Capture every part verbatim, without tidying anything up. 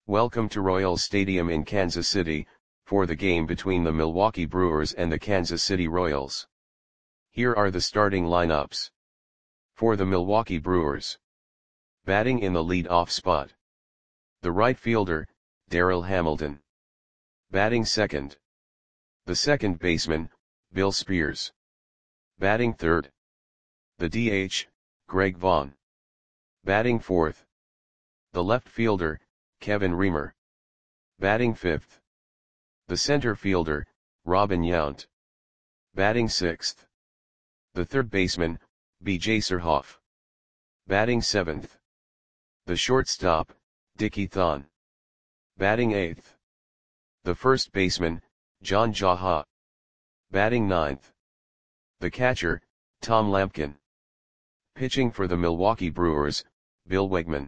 Welcome to Royals Stadium in Kansas City, for the game between the Milwaukee Brewers and the Kansas City Royals. Here are the starting lineups. For the Milwaukee Brewers. Batting in the lead-off spot. The right fielder, Darryl Hamilton. Batting second. The second baseman, Bill Spears. Batting third. The D H, Greg Vaughn. Batting fourth. The left fielder, Kevin Reamer. Batting fifth. The center fielder, Robin Yount. Batting sixth. The third baseman, B J Surhoff. Batting seventh. The shortstop, Dickie Thon. Batting eighth. The first baseman, John Jaha. Batting ninth. The catcher, Tom Lampkin. Pitching for the Milwaukee Brewers, Bill Wegman.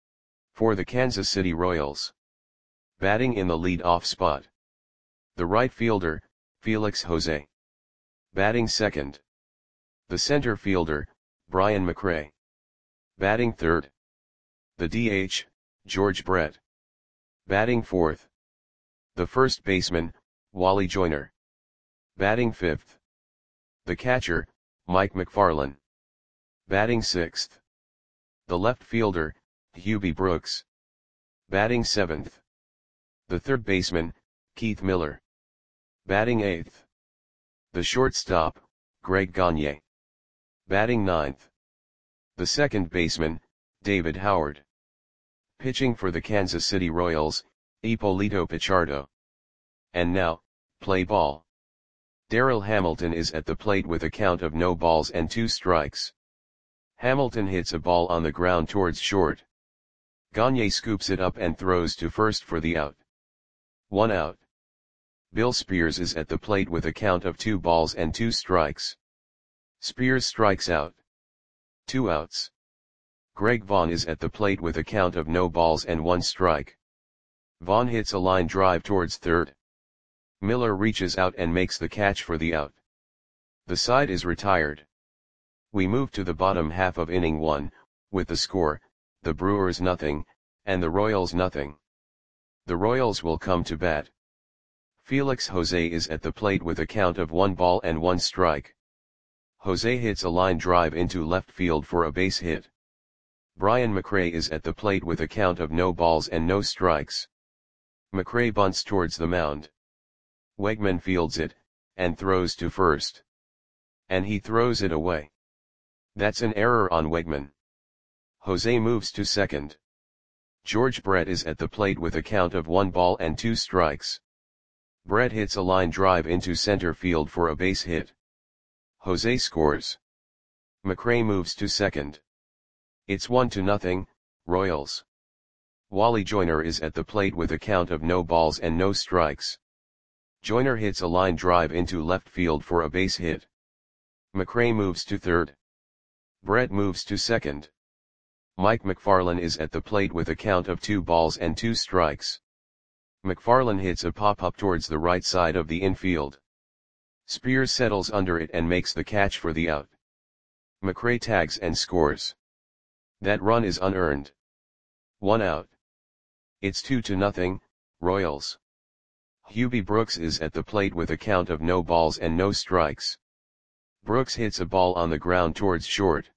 For the Kansas City Royals. Batting in the lead-off spot. The right fielder, Felix Jose. Batting second. The center fielder, Brian McRae. Batting third. The D H, George Brett. Batting fourth. The first baseman, Wally Joyner. Batting fifth. The catcher, Mike McFarland. Batting sixth. The left fielder, Hubie Brooks. Batting seventh. The third baseman, Keith Miller. Batting eighth. The shortstop, Greg Gagne. Batting ninth. The second baseman, David Howard. Pitching for the Kansas City Royals, Ippolito Pichardo. And now, play ball. Darryl Hamilton is at the plate with a count of no balls and two strikes. Hamilton hits a ball on the ground towards short. Gagne scoops it up and throws to first for the out. One out. Bill Spears is at the plate with a count of two balls and two strikes. Spears strikes out. Two outs. Greg Vaughn is at the plate with a count of no balls and one strike. Vaughn hits a line drive towards third. Miller reaches out and makes the catch for the out. The side is retired. We move to the bottom half of inning one, with the score, the Brewers nothing, and the Royals nothing. The Royals will come to bat. Felix Jose is at the plate with a count of one ball and one strike. Jose hits a line drive into left field for a base hit. Brian McRae is at the plate with a count of no balls and no strikes. McRae bunts towards the mound. Wegman fields it, and throws to first. And he throws it away. That's an error on Wegman. Jose moves to second. George Brett is at the plate with a count of one ball and two strikes. Brett hits a line drive into center field for a base hit. Jose scores. McRae moves to second. It's one to nothing, Royals. Wally Joyner is at the plate with a count of no balls and no strikes. Joyner hits a line drive into left field for a base hit. McRae moves to third. Brett moves to second. Mike McFarland is at the plate with a count of two balls and two strikes. McFarland hits a pop-up towards the right side of the infield. Spears settles under it and makes the catch for the out. McRae tags and scores. That run is unearned. One out. It's two to nothing, Royals. Hubie Brooks is at the plate with a count of no balls and no strikes. Brooks hits a ball on the ground towards short.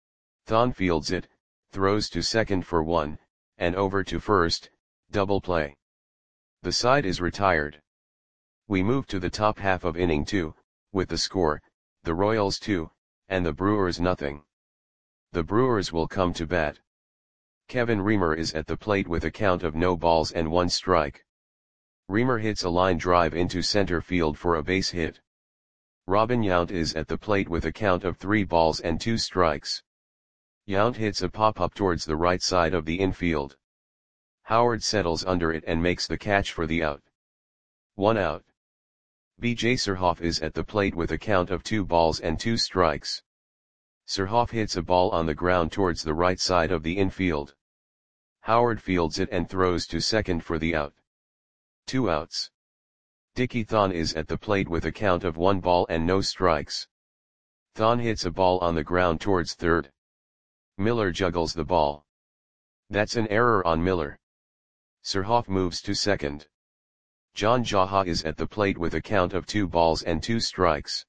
Thon fields it, throws to second for one, and over to first, double play. The side is retired. We move to the top half of inning two, with the score, the Royals two, and the Brewers nothing. The Brewers will come to bat. Kevin Reamer is at the plate with a count of no balls and one strike. Reamer hits a line drive into center field for a base hit. Robin Yount is at the plate with a count of three balls and two strikes. Yount hits a pop-up towards the right side of the infield. Howard settles under it and makes the catch for the out. One out. B J Surhoff is at the plate with a count of two balls and two strikes. Surhoff hits a ball on the ground towards the right side of the infield. Howard fields it and throws to second for the out. Two outs. Dickie Thon is at the plate with a count of one ball and no strikes. Thon hits a ball on the ground towards third. Miller juggles the ball. That's an error on Miller. Surhoff moves to second. John Jaha is at the plate with a count of two balls and two strikes.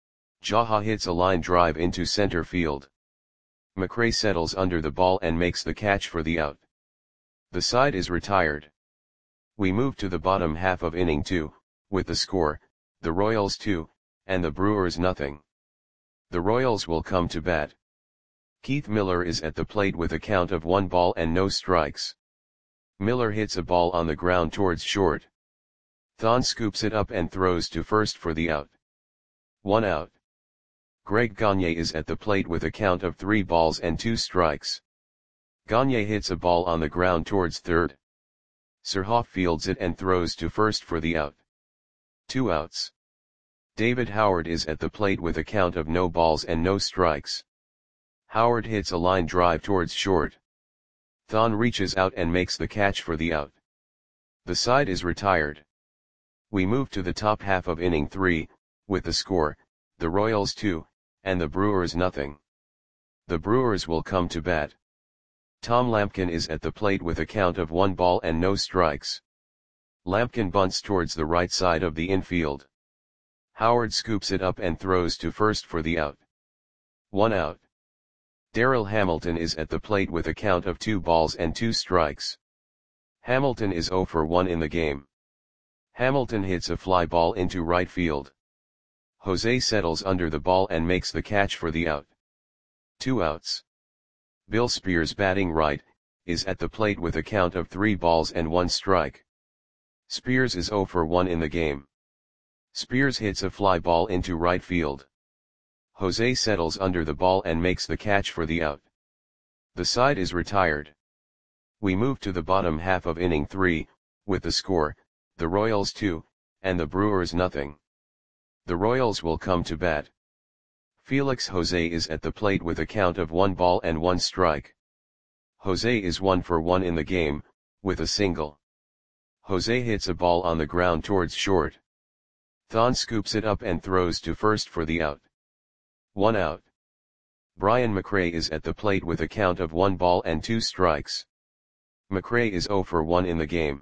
Jaha hits a line drive into center field. McRae settles under the ball and makes the catch for the out. The side is retired. We move to the bottom half of inning two, with the score, the Royals two, and the Brewers nothing. The Royals will come to bat. Keith Miller is at the plate with a count of one ball and no strikes. Miller hits a ball on the ground towards short. Thon scoops it up and throws to first for the out. One out. Greg Gagne is at the plate with a count of three balls and two strikes. Gagne hits a ball on the ground towards third. Surhoff fields it and throws to first for the out. Two outs. David Howard is at the plate with a count of no balls and no strikes. Howard hits a line drive towards short. Thon reaches out and makes the catch for the out. The side is retired. We move to the top half of inning three, with the score, the Royals two, and the Brewers nothing. The Brewers will come to bat. Tom Lampkin is at the plate with a count of one ball and no strikes. Lampkin bunts towards the right side of the infield. Howard scoops it up and throws to first for the out. One out. Darryl Hamilton is at the plate with a count of two balls and two strikes. Hamilton is oh for one in the game. Hamilton hits a fly ball into right field. Jose settles under the ball and makes the catch for the out. Two outs. Bill Spears, batting right, is at the plate with a count of three balls and one strike. Spears is oh for one in the game. Spears hits a fly ball into right field. Jose settles under the ball and makes the catch for the out. The side is retired. We move to the bottom half of inning three, with the score, the Royals two, and the Brewers nothing. The Royals will come to bat. Felix Jose is at the plate with a count of one ball and one strike. Jose is one for one in the game, with a single. Jose hits a ball on the ground towards short. Thon scoops it up and throws to first for the out. One out. Brian McRae is at the plate with a count of one ball and two strikes. McRae is oh for one in the game.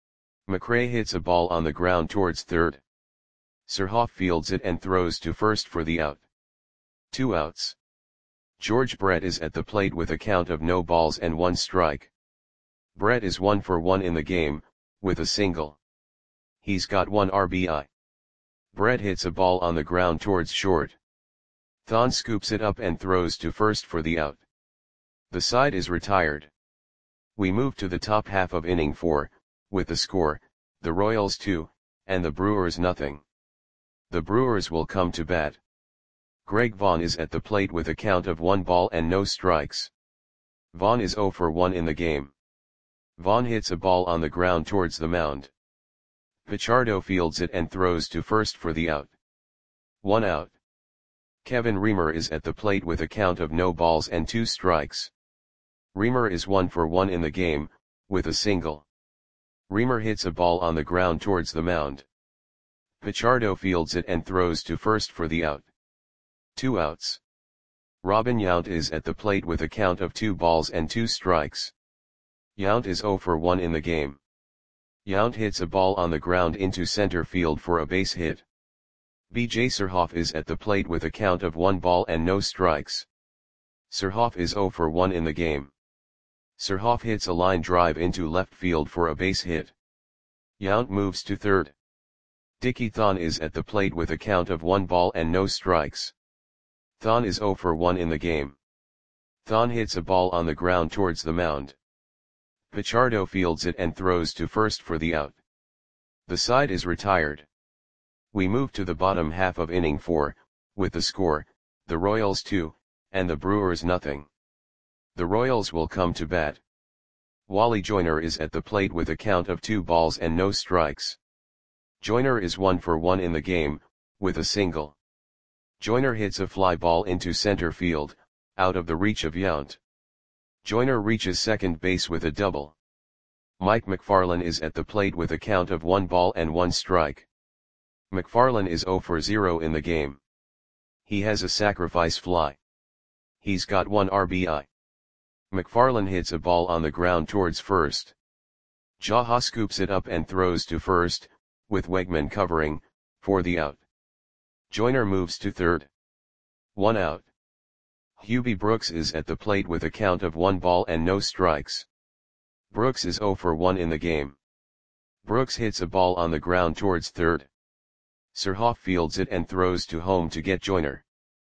McRae hits a ball on the ground towards third. Surhoff fields it and throws to first for the out. Two outs. George Brett is at the plate with a count of no balls and one strike. Brett is one for one in the game, with a single. He's got one R B I. Brett hits a ball on the ground towards short. Thon scoops it up and throws to first for the out. The side is retired. We move to the top half of inning four, with the score, the Royals two, and the Brewers nothing. The Brewers will come to bat. Greg Vaughn is at the plate with a count of one ball and no strikes. Vaughn is oh for one in the game. Vaughn hits a ball on the ground towards the mound. Pichardo fields it and throws to first for the out. One out. Kevin Reamer is at the plate with a count of no balls and two strikes. Reamer is one for one in the game, with a single. Reamer hits a ball on the ground towards the mound. Pichardo fields it and throws to first for the out. Two outs. Robin Yount is at the plate with a count of two balls and two strikes. Yount is oh for one in the game. Yount hits a ball on the ground into center field for a base hit. B J Surhoff is at the plate with a count of one ball and no strikes. Surhoff is oh for one in the game. Surhoff hits a line drive into left field for a base hit. Yount moves to third. Dickie Thon is at the plate with a count of one ball and no strikes. Thon is oh for one in the game. Thon hits a ball on the ground towards the mound. Pichardo fields it and throws to first for the out. The side is retired. We move to the bottom half of inning four, with the score, the Royals two, and the Brewers nothing. The Royals will come to bat. Wally Joyner is at the plate with a count of two balls and no strikes. Joyner is one for one in the game, with a single. Joyner hits a fly ball into center field, out of the reach of Yount. Joyner reaches second base with a double. Mike McFarland is at the plate with a count of one ball and one strike. McFarland is oh for zero in the game. He has a sacrifice fly. He's got one R B I. McFarland hits a ball on the ground towards first. Jaha scoops it up and throws to first, with Wegman covering, for the out. Joyner moves to third. One out. Hubie Brooks is at the plate with a count of one ball and no strikes. Brooks is zero for one in the game. Brooks hits a ball on the ground towards third. Surhoff fields it and throws to home to get Joyner.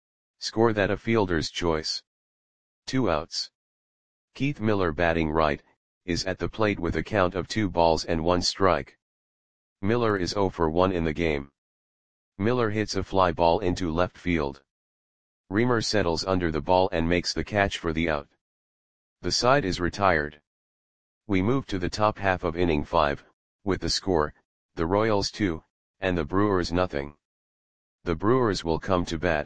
Score that a fielder's choice. Two outs. Keith Miller, batting right, is at the plate with a count of two balls and one strike. Miller is zero for one in the game. Miller hits a fly ball into left field. Reamer settles under the ball and makes the catch for the out. The side is retired. We move to the top half of inning five, with the score, the Royals two, and the Brewers nothing. The Brewers will come to bat.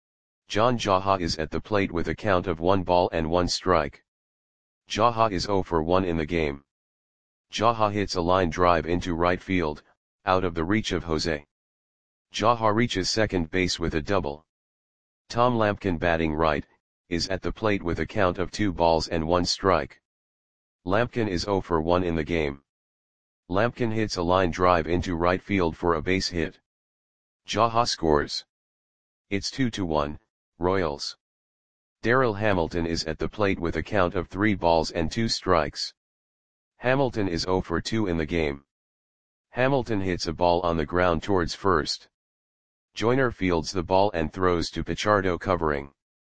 John Jaha is at the plate with a count of one ball and one strike. Jaha is zero for one in the game. Jaha hits a line drive into right field, out of the reach of Jose. Jaha reaches second base with a double. Tom Lampkin, batting right, is at the plate with a count of two balls and one strike. Lampkin is zero for one in the game. Lampkin hits a line drive into right field for a base hit. Jaha scores. It's two to one, Royals. Darryl Hamilton is at the plate with a count of three balls and two strikes. Hamilton is zero for two in the game. Hamilton hits a ball on the ground towards first. Joyner fields the ball and throws to Pichardo covering.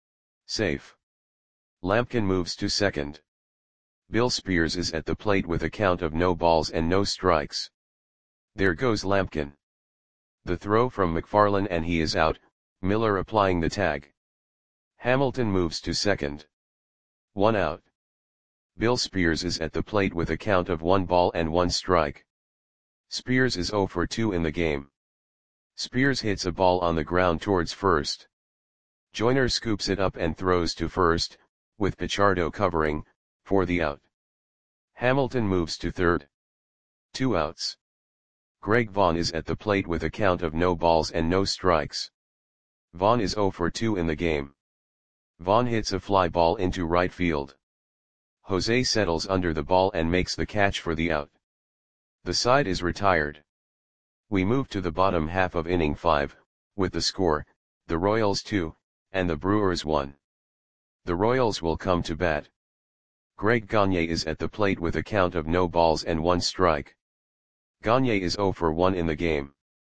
Safe. Lampkin moves to second. Bill Spears is at the plate with a count of no balls and no strikes. There goes Lampkin. The throw from McFarlane and he is out, Miller applying the tag. Hamilton moves to second. One out. Bill Spears is at the plate with a count of one ball and one strike. Spears is zero for two in the game. Spears hits a ball on the ground towards first. Joyner scoops it up and throws to first, with Pichardo covering, for the out. Hamilton moves to third. Two outs. Greg Vaughn is at the plate with a count of no balls and no strikes. Vaughn is zero for two in the game. Vaughn hits a fly ball into right field. Jose settles under the ball and makes the catch for the out. The side is retired. We move to the bottom half of inning five, with the score, the Royals two, and the Brewers one. The Royals will come to bat. Greg Gagne is at the plate with a count of no balls and one strike. Gagne is zero for one in the game.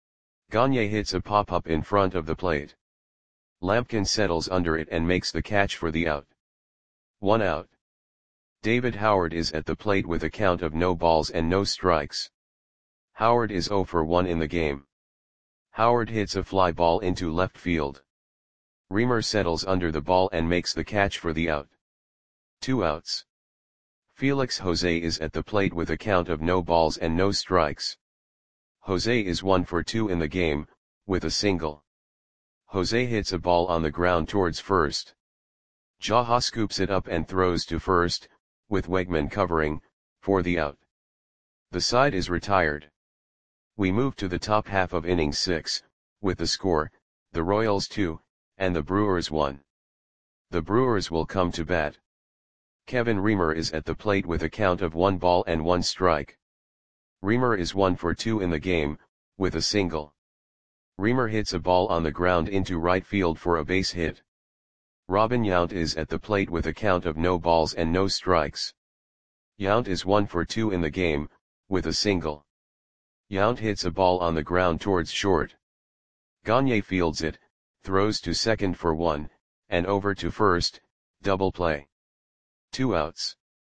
Gagne hits a pop-up in front of the plate. Lampkin settles under it and makes the catch for the out. One out. David Howard is at the plate with a count of no balls and no strikes. Howard is zero for one in the game. Howard hits a fly ball into left field. Reamer settles under the ball and makes the catch for the out. Two outs. Felix Jose is at the plate with a count of no balls and no strikes. Jose is one for two in the game, with a single. Jose hits a ball on the ground towards first. Jaha scoops it up and throws to first, with Wegman covering, for the out. The side is retired. We move to the top half of inning six, with the score, the Royals two, and the Brewers one. The Brewers will come to bat. Kevin Reamer is at the plate with a count of one ball and one strike. Reamer is one for two in the game, with a single. Reamer hits a ball on the ground into right field for a base hit. Robin Yount is at the plate with a count of no balls and no strikes. Yount is one for two in the game, with a single. Yount hits a ball on the ground towards short. Gagne fields it, throws to second for one, and over to first, double play. Two outs.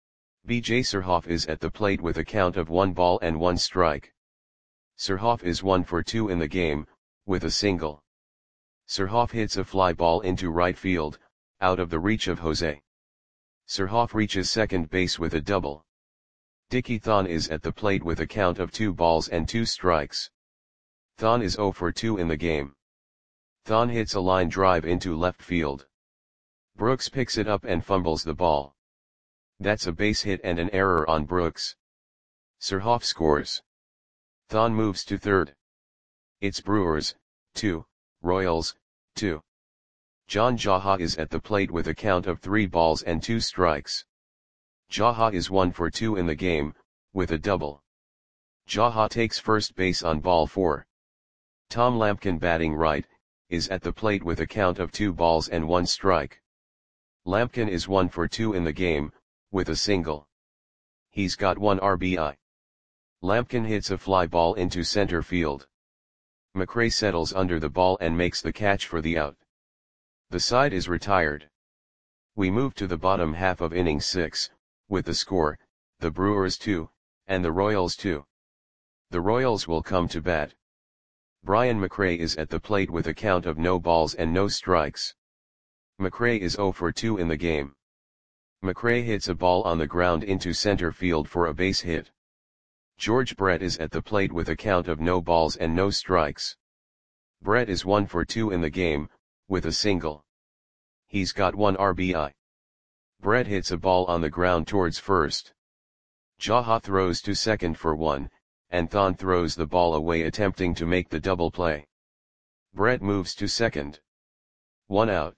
B J Surhoff is at the plate with a count of one ball and one strike. Surhoff is one for two in the game, with a single. Surhoff hits a fly ball into right field, out of the reach of Jose. Surhoff reaches second base with a double. Dickie Thon is at the plate with a count of two balls and two strikes. Thon is zero for two in the game. Thon hits a line drive into left field. Brooks picks it up and fumbles the ball. That's a base hit and an error on Brooks. Surhoff scores. Thon moves to third. It's Brewers, two, Royals, two. John Jaha is at the plate with a count of three balls and two strikes. Jaha is one for two in the game, with a double. Jaha takes first base on ball four. Tom Lampkin batting right, is at the plate with a count of two balls and one strike. Lampkin is one for two in the game, with a single. He's got one R B I. Lampkin hits a fly ball into center field. McRae settles under the ball and makes the catch for the out. The side is retired. We move to the bottom half of inning six, with the score, the Brewers two, and the Royals two. The Royals will come to bat. Brian McRae is at the plate with a count of no balls and no strikes. McRae is zero for two in the game. McRae hits a ball on the ground into center field for a base hit. George Brett is at the plate with a count of no balls and no strikes. Brett is one for two in the game, with a single. He's got one R B I. Brett hits a ball on the ground towards first. Jaha throws to second for one, and Thon throws the ball away attempting to make the double play. Brett moves to second. One out.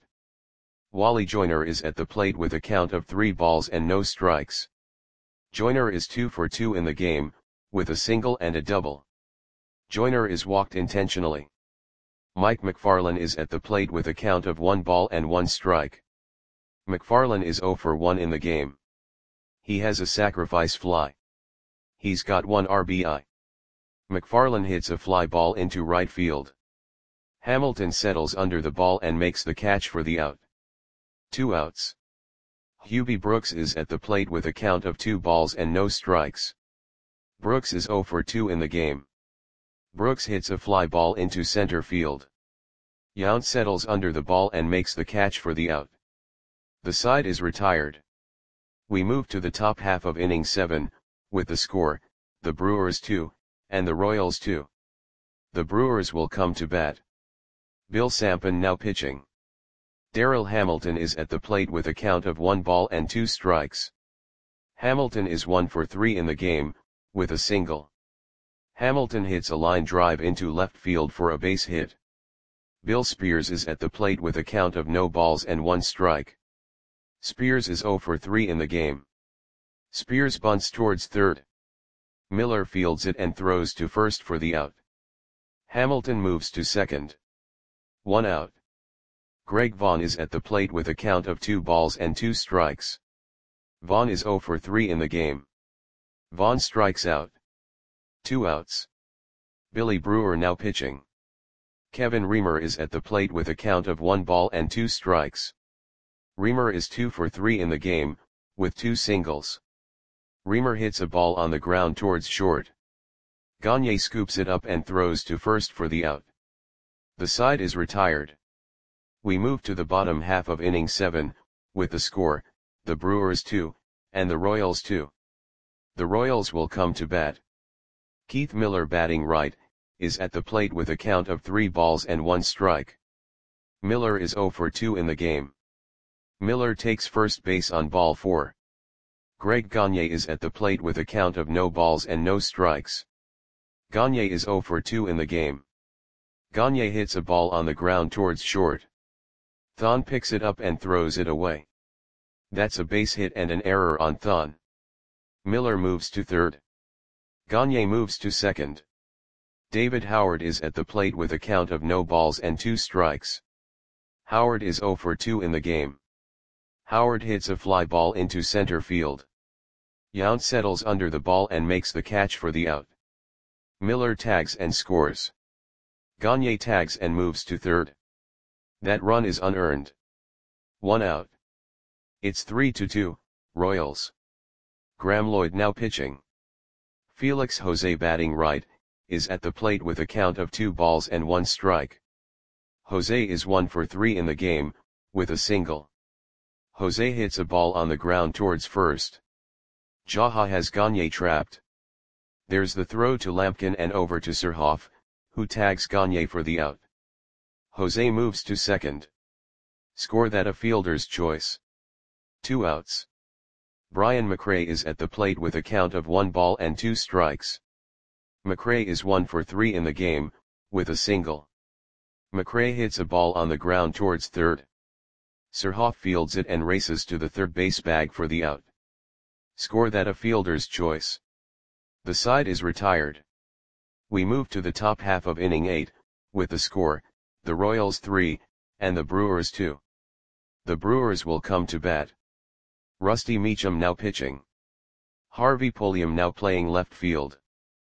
Wally Joyner is at the plate with a count of three balls and no strikes. Joyner is two for two in the game, with a single and a double. Joyner is walked intentionally. Mike McFarland is at the plate with a count of one ball and one strike. McFarland is zero for one in the game. He has a sacrifice fly. He's got one R B I. McFarland hits a fly ball into right field. Hamilton settles under the ball and makes the catch for the out. Two outs. Hubie Brooks is at the plate with a count of two balls and no strikes. Brooks is zero for two in the game. Brooks hits a fly ball into center field. Yount settles under the ball and makes the catch for the out. The side is retired. We move to the top half of inning seven, with the score, the Brewers two, and the Royals two. The Brewers will come to bat. Bill Sampson now pitching. Darryl Hamilton is at the plate with a count of one ball and two strikes. Hamilton is one for three in the game, with a single. Hamilton hits a line drive into left field for a base hit. Bill Spears is at the plate with a count of no balls and one strike. Spears is zero for three in the game. Spears bunts towards third. Miller fields it and throws to first for the out. Hamilton moves to second. One out. Greg Vaughn is at the plate with a count of two balls and two strikes. Vaughn is zero for three in the game. Vaughn strikes out. Two outs. Billy Brewer now pitching. Kevin Reamer is at the plate with a count of one ball and two strikes. Reamer is two for three in the game, with two singles. Reamer hits a ball on the ground towards short. Gagne scoops it up and throws to first for the out. The side is retired. We move to the bottom half of inning seven, with the score, the Brewers two, and the Royals two. The Royals will come to bat. Keith Miller batting right, is at the plate with a count of three balls and one strike. Miller is zero for two in the game. Miller takes first base on ball four. Greg Gagne is at the plate with a count of no balls and no strikes. Gagne is zero for two in the game. Gagne hits a ball on the ground towards short. Thon picks it up and throws it away. That's a base hit and an error on Thon. Miller moves to third. Gagne moves to second. David Howard is at the plate with a count of no balls and two strikes. Howard is zero for two in the game. Howard hits a fly ball into center field. Yount settles under the ball and makes the catch for the out. Miller tags and scores. Gagne tags and moves to third. That run is unearned. One out. It's three to two, Royals. Graham Lloyd now pitching. Felix Jose batting right, is at the plate with a count of two balls and one strike. Jose is one for three in the game, with a single. Jose hits a ball on the ground towards first. Jaha has Gagne trapped. There's the throw to Lampkin and over to Surhoff, who tags Gagne for the out. Jose moves to second. Score that a fielder's choice. Two outs. Brian McRae is at the plate with a count of one ball and two strikes. McRae is one for three in the game, with a single. McRae hits a ball on the ground towards third. Surhoff fields it and races to the third base bag for the out. Score that a fielder's choice. The side is retired. We move to the top half of inning eight, with the score, the Royals three, and the Brewers two. The Brewers will come to bat. Rusty Meacham now pitching. Harvey Pulliam now playing left field.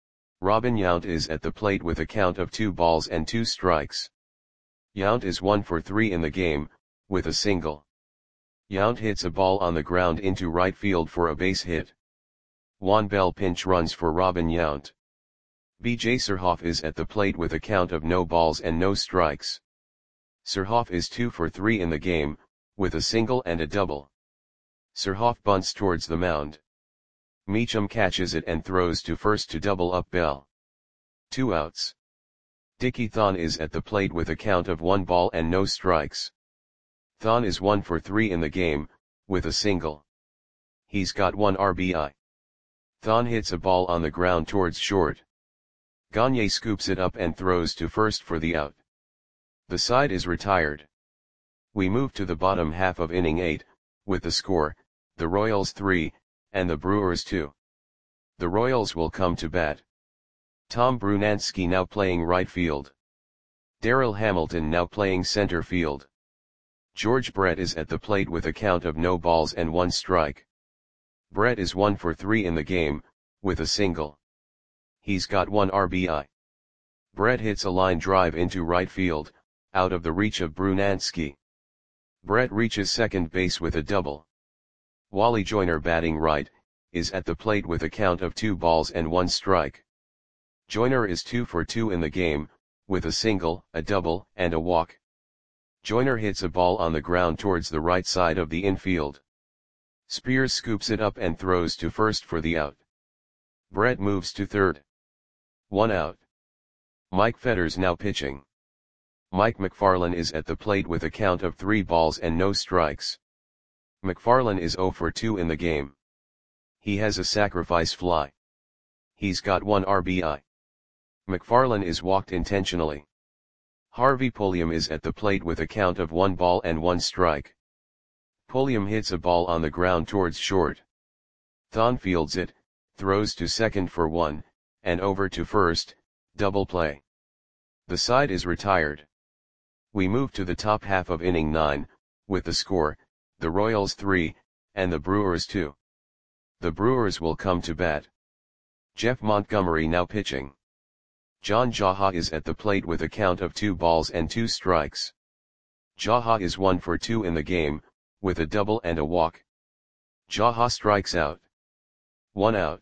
Robin Yount is at the plate with a count of two balls and two strikes. Yount is one for three in the game, with a single. Yount hits a ball on the ground into right field for a base hit. Juan Bell pinch runs for Robin Yount. B J Surhoff is at the plate with a count of no balls and no strikes. Surhoff is two for three in the game, with a single and a double. Surhoff bunts towards the mound. Meacham catches it and throws to first to double up Bell. Two outs. Dickie Thon is at the plate with a count of one ball and no strikes. Thon is one for three in the game, with a single. He's got one R B I. Thon hits a ball on the ground towards short. Gagne scoops it up and throws to first for the out. The side is retired. We move to the bottom half of inning eight, with the score, the Royals three, and the Brewers two. The Royals will come to bat. Tom Brunansky now playing right field. Darrell Hamilton now playing center field. George Brett is at the plate with a count of no balls and one strike. Brett is one for three in the game, with a single. He's got one R B I. Brett hits a line drive into right field, out of the reach of Brunansky. Brett reaches second base with a double. Wally Joyner batting right, is at the plate with a count of two balls and one strike. Joyner is two for two in the game, with a single, a double, and a walk. Joyner hits a ball on the ground towards the right side of the infield. Spears scoops it up and throws to first for the out. Brett moves to third. One out. Mike Fetters now pitching. Mike McFarland is at the plate with a count of three balls and no strikes. McFarland is zero for two in the game. He has a sacrifice fly. He's got one R B I. McFarland is walked intentionally. Harvey Pulliam is at the plate with a count of one ball and one strike. Pulliam hits a ball on the ground towards short. Thon fields it, throws to second for one, and over to first, double play. The side is retired. We move to the top half of inning nine, with the score, the Royals three, and the Brewers two. The Brewers will come to bat. Jeff Montgomery now pitching. John Jaha is at the plate with a count of two balls and two strikes. Jaha is one for two in the game, with a double and a walk. Jaha strikes out. One out.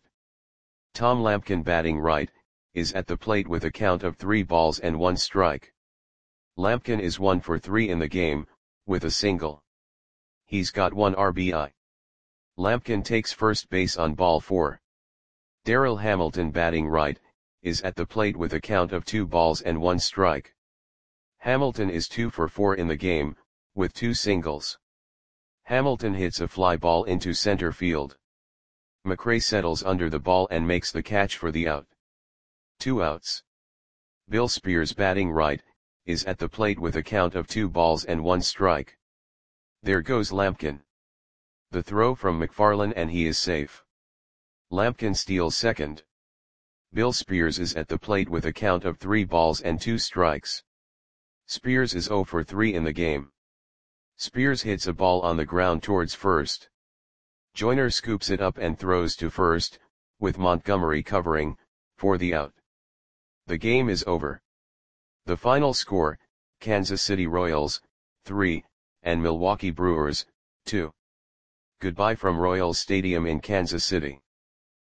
Tom Lampkin batting right, is at the plate with a count of three balls and one strike. Lampkin is one for three in the game, with a single. He's got one R B I. Lampkin takes first base on ball four. Darrell Hamilton batting right, is at the plate with a count of two balls and one strike. Hamilton is two for four in the game, with two singles. Hamilton hits a fly ball into center field. McRae settles under the ball and makes the catch for the out. Two outs. Bill Spears batting right, is at the plate with a count of two balls and one strike. There goes Lampkin. The throw from McFarland and he is safe. Lampkin steals second. Bill Spears is at the plate with a count of three balls and two strikes. Spears is zero for three in the game. Spears hits a ball on the ground towards first. Joyner scoops it up and throws to first, with Montgomery covering, for the out. The game is over. The final score, Kansas City Royals, three, and Milwaukee Brewers, two. Goodbye from Royals Stadium in Kansas City.